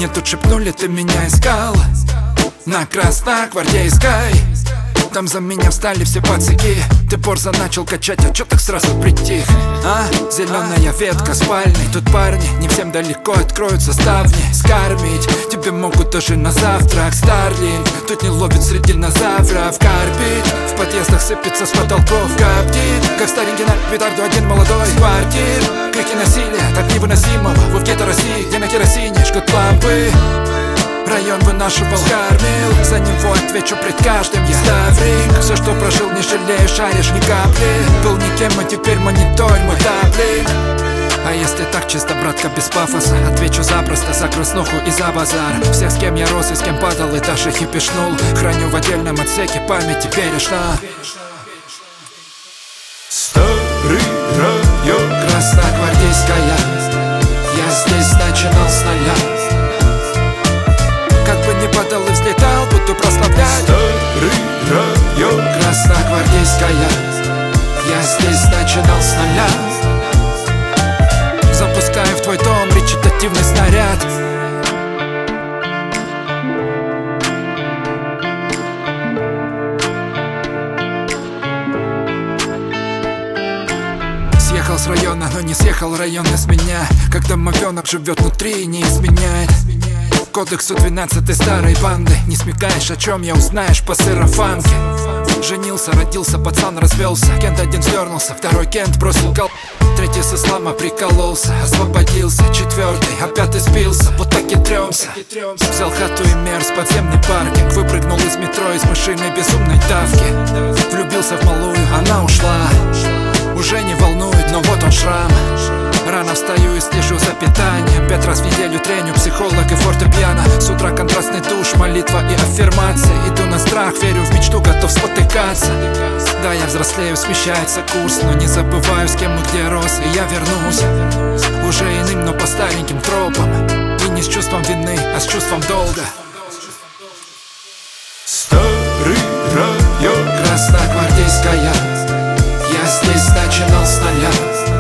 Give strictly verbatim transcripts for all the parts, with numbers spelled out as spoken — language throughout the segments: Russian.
тут шепнули, ты меня искал на Красногвардейской. Там за меня встали все пацаки. Ты борзо начал качать, а чё так сразу притих? А? Зеленая ветка спальни. Тут парни, не всем далеко откроются ставни. Скормить тебе могут даже на завтрак. Старлинг тут не ловит среди динозавров. Карпить в подъездах сыпется с потолков. Коптит, как старенький на петарду один молодой. С квартир, крики насилия, так невыносимого. Вы в гетто России, где на керосине жгут лампы. Район вынашивал, кормил, за него отвечу пред каждым я. Ставрик, все, что прожил, не жалеешь, шаришь ни капли. Был никем, а теперь мониторь мой таблик. А если так чисто, братка, без пафоса, отвечу запросто за краснуху и за базар. Всех, с кем я рос и с кем падал и даже хипишнул, храню в отдельном отсеке памяти бережно. Старый район, Красногвардейская. Я здесь начинал с нуля. Как бы ни падал и взлетал, буду прославлять. Старый район, Красногвардейская. Я здесь начинал с нуля. Запускаю в твой дом речитативный снаряд. Съехал с района, но не съехал район из меня. Как домовенок живет внутри и не изменяет кодексу двенадцатой старой банды. Не смекаешь, о чем я узнаешь по сарафанке. Женился, родился, пацан развелся. Кент один сдернулся, второй Кент бросил кол. Третий с ислама прикололся, освободился. Четвертый, а пятый спился, вот так и трёмся. Взял хату и мерз, подземный паркинг. Выпрыгнул из метро, из машины безумной давки. Влюбился в малую, она ушла. Уже не волнует, но вот он шрам. Рано встаю и слежу за питанием. Пять раз в неделю треню психолог и фортепиано. С утра контрастный душ, молитва и аффирмации. Иду на страх, верю в мечту, готов спотыкаться. Да, я взрослею, смещается курс, но не забываю, с кем и где рос. И я вернусь уже иным, но по стареньким тропам. И не с чувством вины, а с чувством долга. Старый район, Красногвардейская. Я здесь начинал с нуля.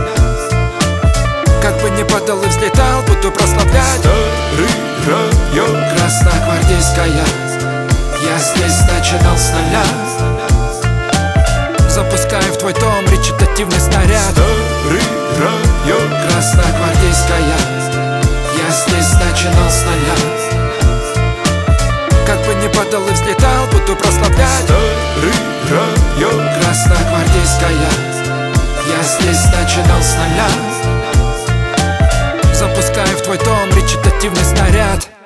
Как бы ни падал и взлетал, буду прославлять. Старый район, Красногвардейская. Я здесь начинал с нуля. Запускаю в твой дом речитативный снаряд. Старый район, Красногвардейская. Я здесь начинал с нуля. Как бы ни падал и взлетал, буду прославлять. Старый район, Красногвардейская. Я здесь начинал с нуля. Запускаю в твой дом речитативный снаряд.